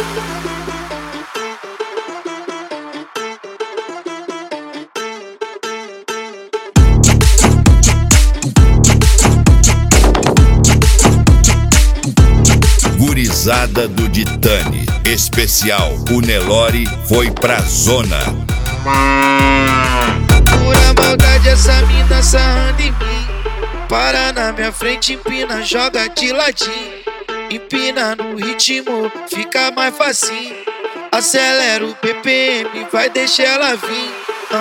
Gurizada do Ditane, especial, o Nelore foi pra zona. Pura maldade essa mina sarrando em mim. Para na minha frente, empina, joga de ladinho. Empina no ritmo, fica mais facinho. Acelera o BPM, vai deixar ela vir.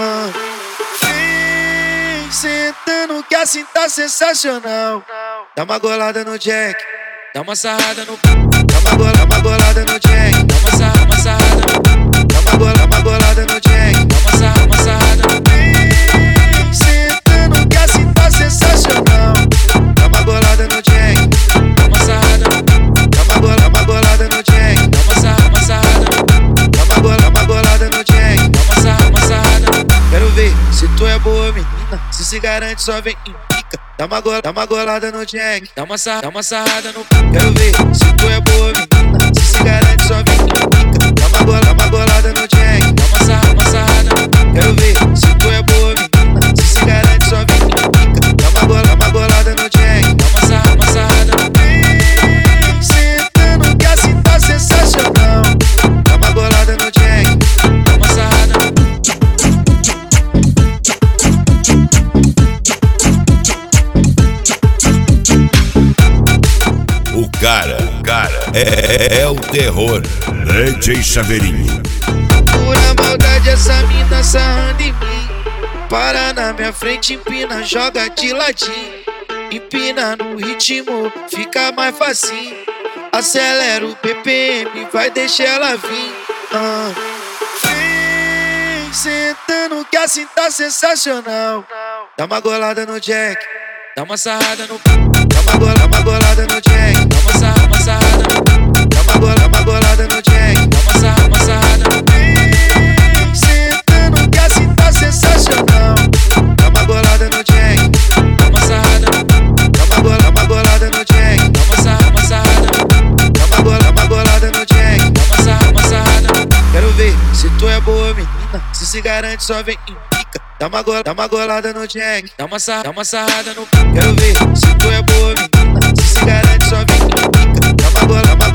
Vem sentando que assim tá sensacional. Dá uma golada no Jack, dá uma sarrada no... Dá uma golada no Jack, dá uma sarrada no... Dá uma golada no Jack, dá uma sarrada no... Vem sentando que assim tá sensacional. Dá uma golada no Jack, dá uma sarrada no... Dá uma golada no Jack, dá uma sarrada no... Dá uma golada no Jack, dá uma sarrada no... Quero ver se tu é boa menina, se garante só vem em pica. Dá uma golada no Jack, dá uma sarrada no... Quero ver se tu é boa menina, se garante só vem em pica. Dá uma golada no Jack, dá uma sarrada no... Quero ver se tu é boa menina, se garante só vem em pica. Dá uma golada no Jack, dá uma sarrada no... Vem sentando que assim tá sensacional. Dá uma golada no Jack, dá uma sarrada no... O cara é o terror. DJ Chaveirinho. Pura maldade essa mina sarrando em mim. Para na minha frente, empina, joga de ladinho. Empina no ritmo, fica mais facinho. Acelera o BPM, vai deixar ela vir. Vem sentando que assim tá sensacional. Dá uma golada no Jack, dá uma sarrada no... Dá uma golada no Jack, dá uma sarrada no... Dá uma golada no Jack, dá uma sarrada no... Vem sentando que assim tá sensacional. Dá uma golada no Jack, dá uma sarrada no... Dá uma golada no Jack, dá uma sarrada no... Dá uma golada no Jack, dá uma sarrada no... Quero ver se tu é boa menina, se garante só vem em pica. Dá uma golada no Jack, dá uma sarrada no... Quero ver se tu é boa menina, se garante só vem em pica. Dá uma